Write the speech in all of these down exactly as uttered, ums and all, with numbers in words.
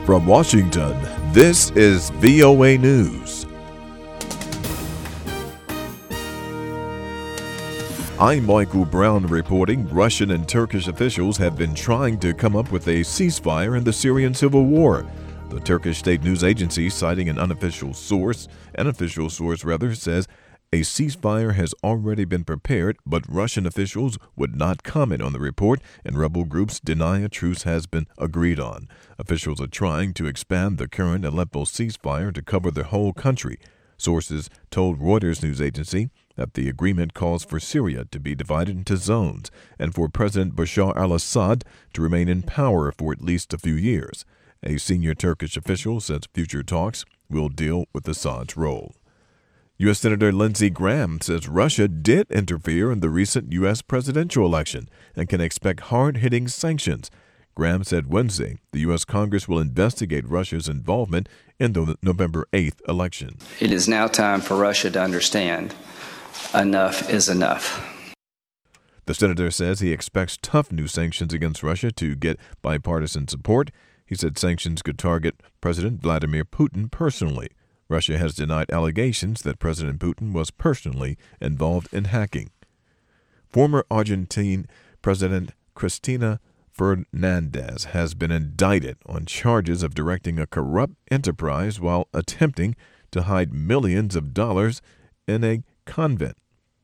From Washington, this is V O A News. I'm Michael Brown reporting Russian and Turkish officials have been trying to come up with a ceasefire in the Syrian civil war. The Turkish state news agency, citing an unofficial source, an official source rather, says a ceasefire has already been prepared, but Russian officials would not comment on the report, and rebel groups deny a truce has been agreed on. Officials are trying to expand the current Aleppo ceasefire to cover the whole country. Sources told Reuters news agency that the agreement calls for Syria to be divided into zones and for President Bashar al-Assad to remain in power for at least a few years. A senior Turkish official says future talks will deal with Assad's role. U S. Senator Lindsey Graham says Russia did interfere in the recent U S presidential election and can expect hard-hitting sanctions. Graham said Wednesday the U S. Congress will investigate Russia's involvement in the November eighth election. It is now time for Russia to understand enough is enough. The senator says he expects tough new sanctions against Russia to get bipartisan support. He said sanctions could target President Vladimir Putin personally. Russia has denied allegations that President Putin was personally involved in hacking. Former Argentine President Cristina Fernandez has been indicted on charges of directing a corrupt enterprise while attempting to hide millions of dollars in a convent.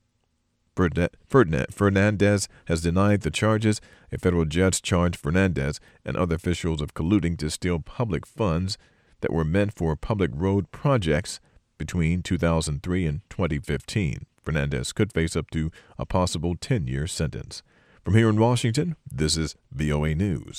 Fernandez has denied the charges. A federal judge charged Fernandez and other officials of colluding to steal public funds that were meant for public road projects between two thousand three and twenty fifteen. Fernandez could face up to a possible ten-year sentence. From here in Washington, this is V O A News.